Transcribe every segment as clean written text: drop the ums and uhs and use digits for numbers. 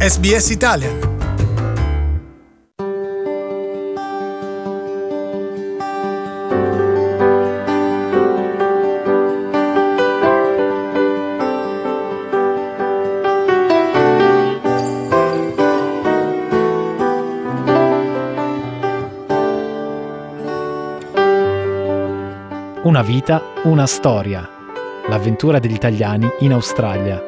SBS Italian. Una vita, una storia. L'avventura degli italiani in Australia.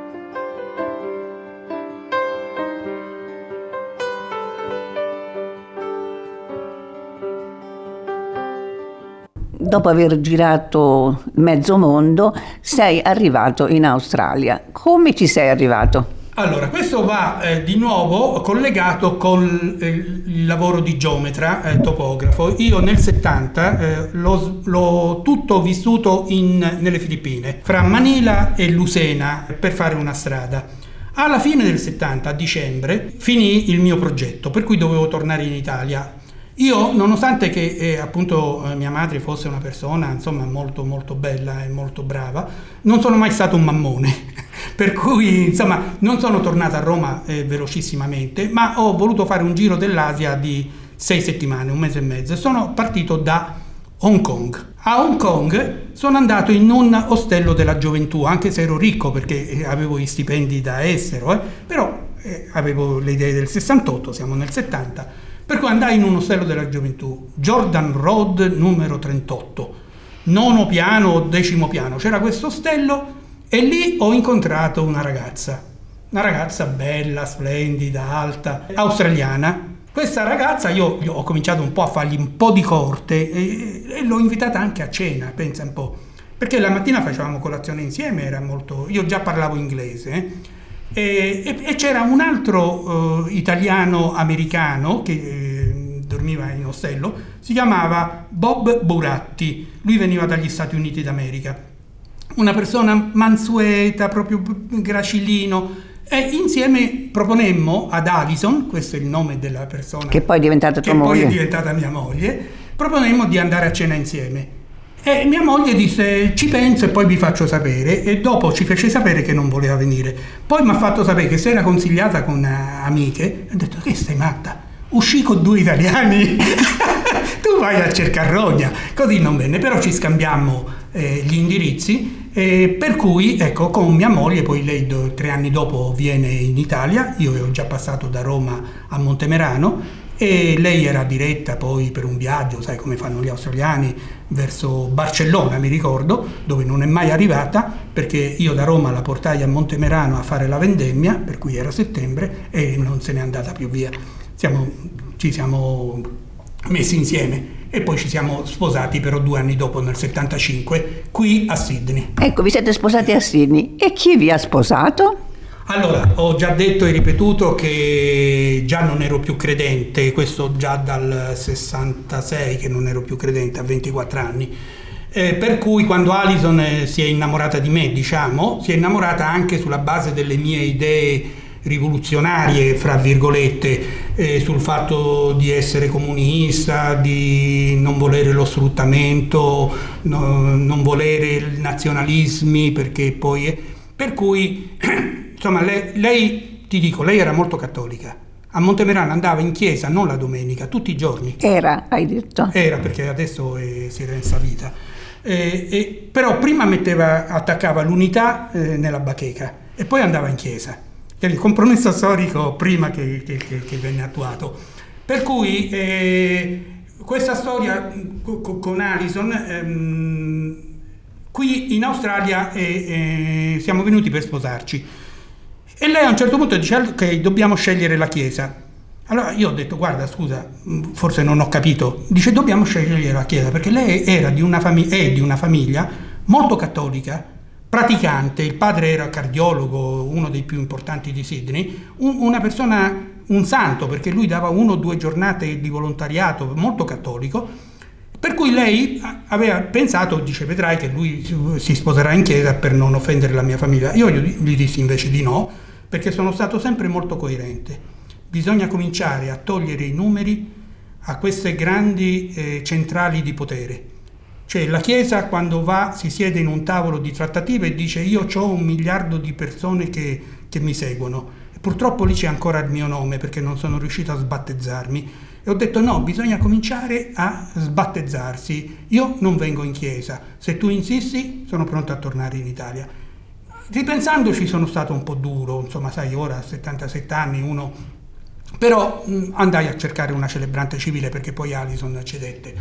Dopo aver girato mezzo mondo, sei arrivato in Australia. Come ci sei arrivato? Allora, questo va di nuovo collegato con il lavoro di geometra, topografo. Io nel 70 l'ho tutto vissuto nelle Filippine, fra Manila e Lucena, per fare una strada. Alla fine del 70, a dicembre, finì il mio progetto, per cui dovevo tornare in Italia. Io, nonostante che appunto mia madre fosse una persona insomma molto molto bella e molto brava, non sono mai stato un mammone. Per cui insomma non sono tornato a Roma velocissimamente, ma ho voluto fare un giro dell'Asia di 6 settimane, un mese e mezzo, e sono partito da Hong Kong. A Hong Kong sono andato in un ostello della gioventù, anche se ero ricco perché avevo gli stipendi da estero, però avevo le idee del 68, siamo nel 70, per cui andai in un ostello della gioventù, Jordan Road numero 38, 9° piano o 10° piano, c'era questo ostello. E lì ho incontrato una ragazza bella, splendida, alta, australiana. Questa ragazza io ho cominciato un po' a fargli un po' di corte e l'ho invitata anche a cena, pensa un po', perché la mattina facevamo colazione insieme, io già parlavo inglese, e c'era un altro italiano americano che dormiva in ostello, si chiamava Bob Buratti, lui veniva dagli Stati Uniti d'America. Una persona mansueta, proprio gracilino, e insieme proponemmo ad Alison, questo è il nome della persona che poi è diventata tua moglie, poi è diventata mia moglie, proponemmo di andare a cena insieme. E mia moglie disse ci penso e poi vi faccio sapere, e dopo ci fece sapere che non voleva venire. Poi mi ha fatto sapere che si era consigliata con amiche, e ho detto che sei matta, uscì con 2 italiani, tu vai a cercarrogna, così non venne, però ci scambiammo gli indirizzi. Per cui ecco, con mia moglie, poi lei 3 anni dopo viene in Italia, io ero già passato da Roma a Montemerano e lei era diretta poi per un viaggio, sai come fanno gli australiani, verso Barcellona, mi ricordo, dove non è mai arrivata, perché io da Roma la portai a Montemerano a fare la vendemmia, per cui era settembre, e non se n'è andata più via. Ci siamo messi insieme e poi ci siamo sposati però 2 anni dopo, nel 75, qui a Sydney. Ecco, vi siete sposati a Sydney. E chi vi ha sposato? Allora, ho già detto e ripetuto che già non ero più credente, questo già dal 66 che non ero più credente, a 24 anni. Per cui quando Alison si è innamorata di me, si è innamorata anche sulla base delle mie idee rivoluzionarie, fra virgolette, sul fatto di essere comunista, di non volere lo sfruttamento, non volere i nazionalismi, perché poi per cui insomma lei ti dico, lei era molto cattolica. A Montemerano andava in chiesa non la domenica, tutti i giorni. Hai detto? Era, perché adesso si era insavita. Però prima attaccava l'unità nella bacheca e poi andava in chiesa. Il compromesso storico prima che venne attuato. Per cui questa storia con Alison, qui in Australia siamo venuti per sposarci. E lei a un certo punto dice ok, dobbiamo scegliere la chiesa. Allora io ho detto guarda, scusa, forse non ho capito. Dice dobbiamo scegliere la chiesa, perché lei è di una famiglia molto cattolica, praticante, il padre era cardiologo, uno dei più importanti di Sydney, una persona, un santo, perché lui dava 1 o 2 giornate di volontariato, molto cattolico, per cui lei aveva pensato, dice vedrai che lui si sposerà in chiesa per non offendere la mia famiglia. Io gli dissi invece di no, perché sono stato sempre molto coerente. Bisogna cominciare a togliere i numeri a queste grandi centrali di potere. Cioè la Chiesa quando si siede in un tavolo di trattative e dice io ho 1 miliardo di persone che che mi seguono. E purtroppo lì c'è ancora il mio nome perché non sono riuscito a sbattezzarmi. E ho detto no, bisogna cominciare a sbattezzarsi. Io non vengo in chiesa. Se tu insisti, sono pronto a tornare in Italia. Ripensandoci sono stato un po' duro, insomma, sai, ora a 77 anni uno... Però andai a cercare una celebrante civile perché poi Alison cedette.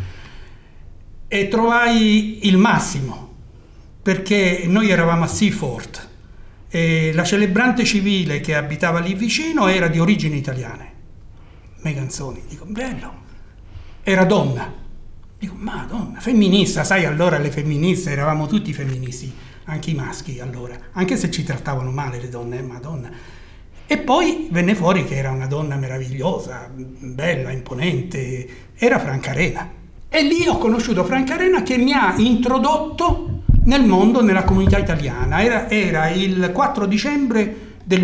E trovai il massimo, perché noi eravamo a Seaford e la celebrante civile che abitava lì vicino era di origini italiane. Meganzoni, dico, bello, era donna, dico, madonna, femminista, sai, allora le femministe, eravamo tutti femministi, anche i maschi allora, anche se ci trattavano male le donne, madonna. E poi venne fuori che era una donna meravigliosa, bella, imponente, era Franca Arena. E lì ho conosciuto Franca Arena che mi ha introdotto nel mondo, nella comunità italiana, era il 4 dicembre del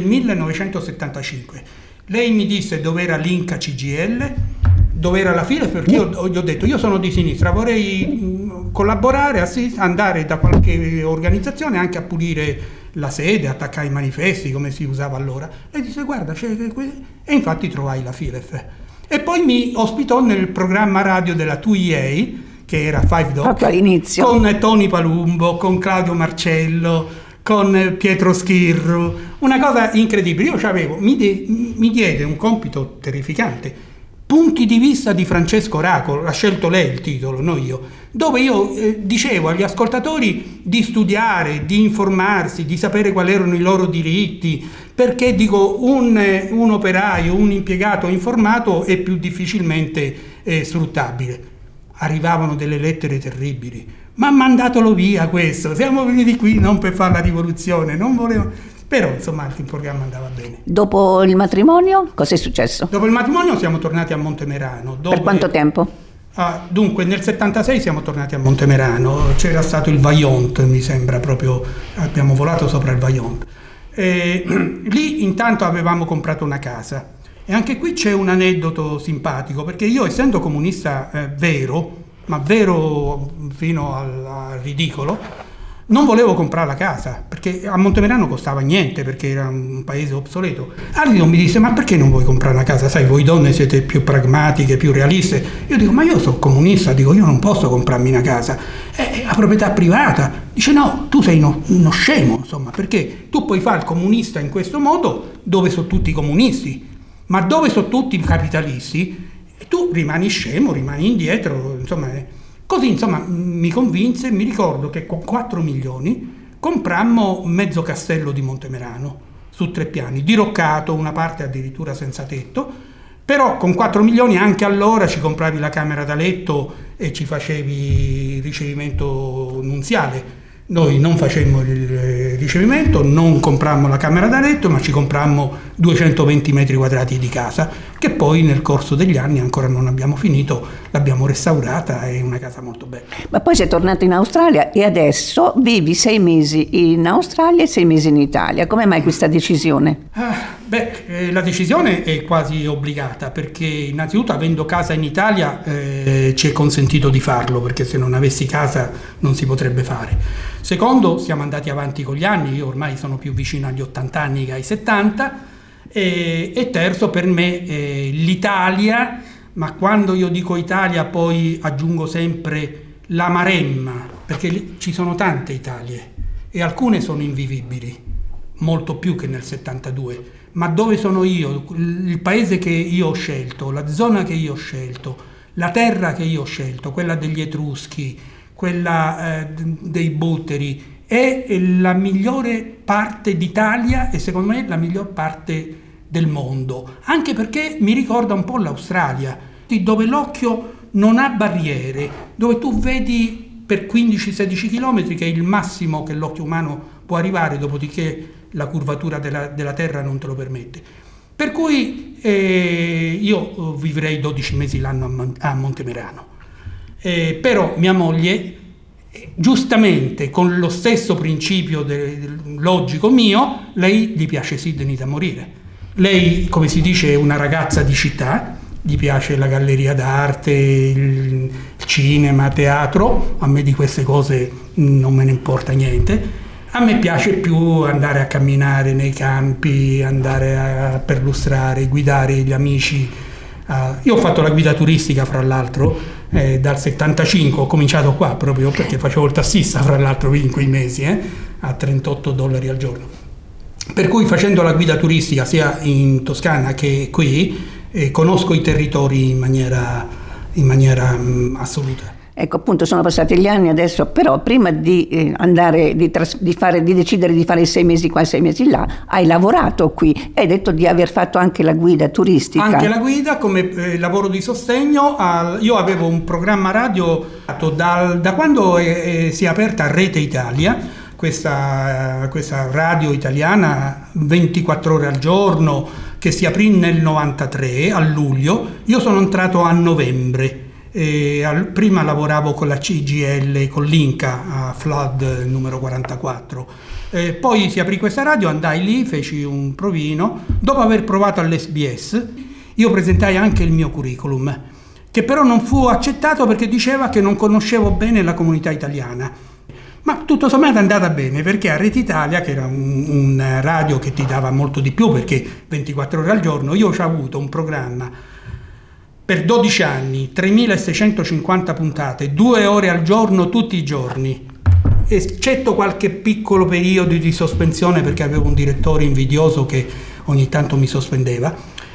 1975. Lei mi disse dove era l'Inca CGIL, dove era la fila, perché io gli ho detto io sono di sinistra, vorrei collaborare, andare da qualche organizzazione anche a pulire la sede, attaccare i manifesti come si usava allora. Lei disse guarda, e infatti trovai la FILEF. E poi mi ospitò nel programma radio della 2EA, che era Five Doc, con Tony Palumbo, con Claudio Marcello, con Pietro Schirru, una cosa incredibile. Io c'avevo, mi diede un compito terrificante, Punti di vista di Francesco Raco, ha scelto lei il titolo, non io, dove io dicevo agli ascoltatori di studiare, di informarsi, di sapere quali erano i loro diritti, perché dico un operaio, un impiegato informato è più difficilmente sfruttabile. Arrivavano delle lettere terribili, ma mandatelo via questo, siamo venuti qui non per fare la rivoluzione, non volevo... Però insomma il programma andava bene. Dopo il matrimonio cosa è successo? Dopo il matrimonio siamo tornati a Montemerano. Per quanto tempo? Dunque nel 76 siamo tornati a Montemerano, c'era stato il Vaillant, mi sembra, proprio abbiamo volato sopra il Vaillant. Lì intanto avevamo comprato una casa e anche qui c'è un aneddoto simpatico, perché io, essendo comunista vero, ma vero fino al ridicolo, non volevo comprare la casa perché a Montemerano costava niente, perché era un paese obsoleto. Alison mi disse: ma perché non vuoi comprare una casa? Sai, voi donne siete più pragmatiche, più realiste. Io dico: ma io sono comunista, dico, io non posso comprarmi una casa, è a proprietà privata. Dice: no, tu sei uno scemo, insomma, perché tu puoi fare il comunista in questo modo dove sono tutti comunisti, ma dove sono tutti capitalisti tu rimani scemo, rimani indietro, insomma. Così, insomma, mi convinse. Mi ricordo che con 4 milioni comprammo mezzo castello di Montemerano su 3 piani, diroccato, una parte addirittura senza tetto, però con 4 milioni anche allora ci compravi la camera da letto e ci facevi il ricevimento nunziale. Noi non facemmo il ricevimento, non comprammo la camera da letto, ma ci comprammo 220 metri quadrati di casa, che poi nel corso degli anni ancora non abbiamo finito, l'abbiamo restaurata, è una casa molto bella. Ma poi sei tornato in Australia e adesso vivi 6 mesi in Australia e 6 mesi in Italia. Come mai questa decisione? La decisione è quasi obbligata, perché innanzitutto, avendo casa in Italia, ci è consentito di farlo, perché se non avessi casa non si potrebbe fare. Secondo, siamo andati avanti con gli anni, io ormai sono più vicino agli 80 anni che ai 70, e terzo, per me l'Italia, ma quando io dico Italia poi aggiungo sempre la Maremma, perché ci sono tante Italie e alcune sono invivibili, molto più che nel 72, ma dove sono io, il paese che io ho scelto, la zona che io ho scelto, la terra che io ho scelto, quella degli Etruschi, quella dei Butteri, è la migliore parte d'Italia e secondo me la miglior parte del mondo, anche perché mi ricorda un po' l'Australia, dove l'occhio non ha barriere, dove tu vedi per 15-16 km, che è il massimo che l'occhio umano può arrivare, dopodiché la curvatura della terra non te lo permette. Per cui io vivrei 12 mesi l'anno a Montemerano. Però mia moglie, giustamente, con lo stesso principio logico mio, lei gli piace Sydney da morire. Lei, come si dice, è una ragazza di città, gli piace la galleria d'arte, il cinema, teatro, a me di queste cose non me ne importa niente. A me piace più andare a camminare nei campi, andare a perlustrare, guidare gli amici. Io ho fatto la guida turistica, fra l'altro, dal 75, ho cominciato qua proprio perché facevo il tassista, fra l'altro, in quei mesi, a $38 al giorno. Per cui facendo la guida turistica sia in Toscana che qui, conosco i territori in maniera assoluta. Ecco, appunto, sono passati gli anni adesso, però prima di decidere di fare 6 mesi qua e 6 mesi là, hai lavorato qui e hai detto di aver fatto anche la guida turistica. Anche la guida come lavoro di sostegno. Io avevo un programma radio da quando si è aperta Rete Italia, questa radio italiana 24 ore al giorno, che si aprì nel 93 a luglio. Io sono entrato a novembre. Prima lavoravo con la CGL, con l'Inca a Flood numero 44, poi si aprì questa radio, andai lì, feci un provino. Dopo aver provato all'SBS io presentai anche il mio curriculum, che però non fu accettato perché diceva che non conoscevo bene la comunità italiana, ma tutto sommato è andata bene, perché a Rete Italia, che era un radio che ti dava molto di più perché 24 ore al giorno, io ho avuto un programma per 12 anni, 3.650 puntate, 2 ore al giorno tutti i giorni, eccetto qualche piccolo periodo di sospensione perché avevo un direttore invidioso che ogni tanto mi sospendeva.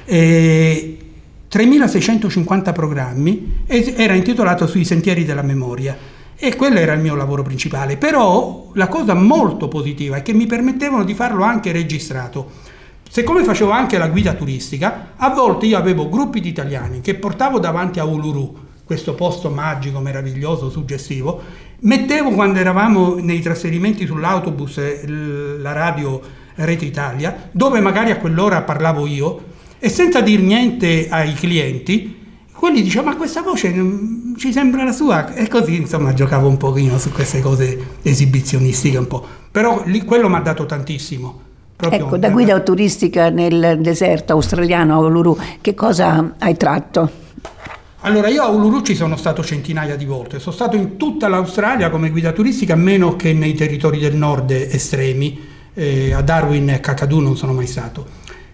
3.650 programmi, era intitolato Sui sentieri della memoria, e quello era il mio lavoro principale. Però la cosa molto positiva è che mi permettevano di farlo anche registrato. Siccome facevo anche la guida turistica, a volte io avevo gruppi di italiani che portavo davanti a Uluru, questo posto magico, meraviglioso, suggestivo. Mettevo, quando eravamo nei trasferimenti sull'autobus, la radio Rete Italia, dove magari a quell'ora parlavo io, e senza dir niente ai clienti, quelli dicevano: ma questa voce ci sembra la sua, e così insomma giocavo un pochino su queste cose esibizionistiche un po', però quello mi ha dato tantissimo. Ecco, da guida turistica nel deserto australiano a Uluru, che cosa hai tratto? Allora, io a Uluru ci sono stato centinaia di volte, sono stato in tutta l'Australia come guida turistica, meno che nei territori del nord estremi, a Darwin e Kakadu non sono mai stato.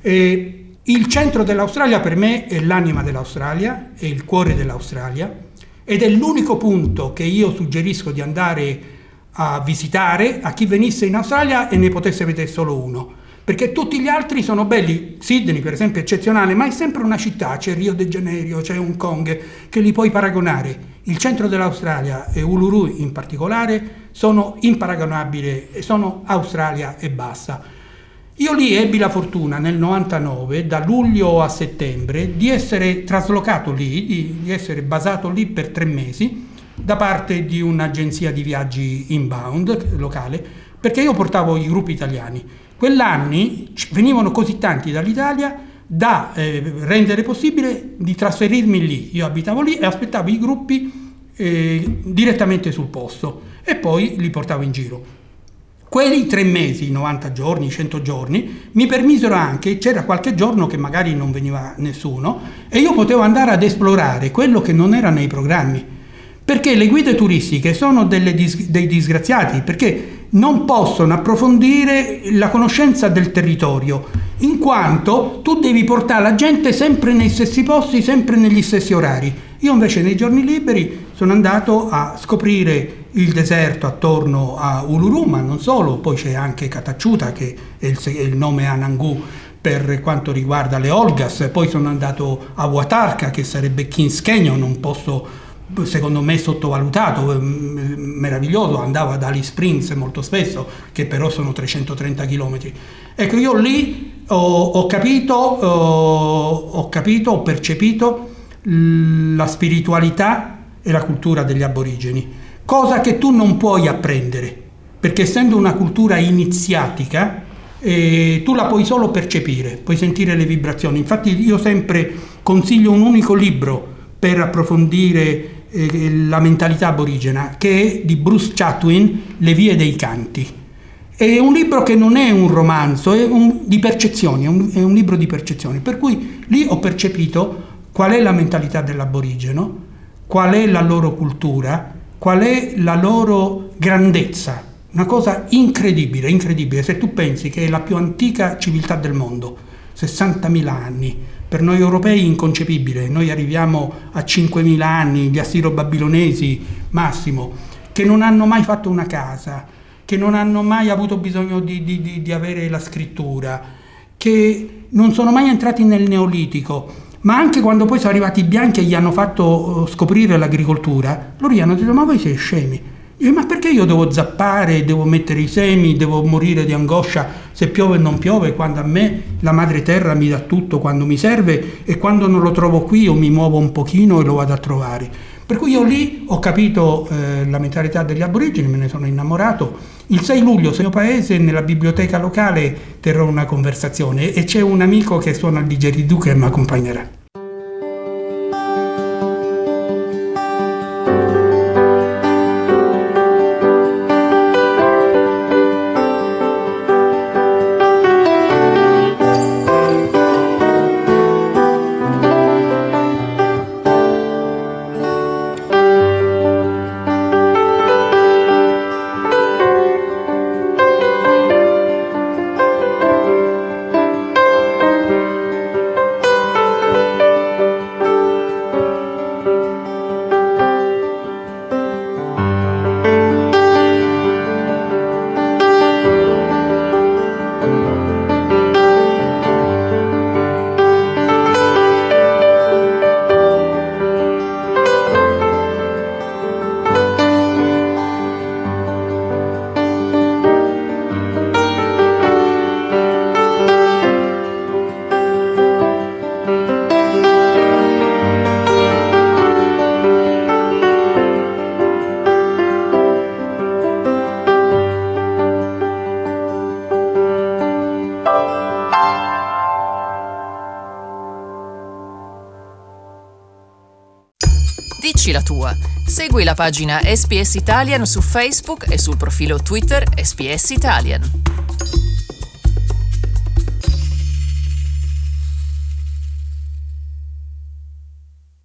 Il centro dell'Australia per me è l'anima dell'Australia, è il cuore dell'Australia, ed è l'unico punto che io suggerisco di andare a visitare a chi venisse in Australia e ne potesse vedere solo uno, perché tutti gli altri sono belli. Sydney per esempio è eccezionale, ma è sempre una città, c'è Rio de Janeiro, c'è Hong Kong, che li puoi paragonare. Il centro dell'Australia e Uluru in particolare sono imparagonabili, sono Australia e basta. Io lì ebbi la fortuna nel 99, da luglio a settembre, di essere traslocato lì, di essere basato lì per 3 mesi da parte di un'agenzia di viaggi inbound locale, perché io portavo i gruppi italiani. Quell'anni venivano così tanti dall'Italia da rendere possibile di trasferirmi lì. Io abitavo lì e aspettavo i gruppi direttamente sul posto e poi li portavo in giro. Quei 3 mesi, 90 giorni, 100 giorni, mi permisero anche, c'era qualche giorno che magari non veniva nessuno e io potevo andare ad esplorare quello che non era nei programmi. Perché le guide turistiche sono dei disgraziati, perché non possono approfondire la conoscenza del territorio, in quanto tu devi portare la gente sempre nei stessi posti, sempre negli stessi orari. Io invece nei giorni liberi sono andato a scoprire il deserto attorno a Uluru, ma non solo, poi c'è anche Katachuta, che è il nome Anangu per quanto riguarda le Olgas. Poi sono andato a Watarka, che sarebbe Kings Canyon, un posto secondo me sottovalutato, meraviglioso. Andavo ad Alice Springs molto spesso, che però sono 330 km. Ecco, io lì ho percepito la spiritualità e la cultura degli aborigeni, cosa che tu non puoi apprendere, perché essendo una cultura iniziatica tu la puoi solo percepire, puoi sentire le vibrazioni. Infatti io sempre consiglio un unico libro per approfondire la mentalità aborigena, che è di Bruce Chatwin, Le vie dei canti. È un libro che non è un romanzo, di percezioni, è un libro di percezioni, per cui lì ho percepito qual è la mentalità dell'aborigeno, qual è la loro cultura, qual è la loro grandezza Una cosa incredibile, incredibile. Se tu pensi che è la più antica civiltà del mondo, 60.000 anni, per noi europei inconcepibile, noi arriviamo a 5.000 anni, gli assiro-babilonesi massimo, che non hanno mai fatto una casa, che non hanno mai avuto bisogno di avere la scrittura, che non sono mai entrati nel Neolitico, ma anche quando poi sono arrivati i bianchi e gli hanno fatto scoprire l'agricoltura, loro gli hanno detto: ma voi siete scemi? Ma perché io devo zappare, devo mettere i semi, devo morire di angoscia se piove o non piove, quando a me la madre terra mi dà tutto quando mi serve, e quando non lo trovo qui io mi muovo un pochino e lo vado a trovare. Per cui io lì ho capito la mentalità degli aborigeni, me ne sono innamorato. Il 6 luglio, nel mio paese, nella biblioteca locale, terrò una conversazione e c'è un amico che suona il didgeridoo che mi accompagnerà. Dici la tua. Segui la pagina SPS Italian su Facebook e sul profilo Twitter SPS Italian.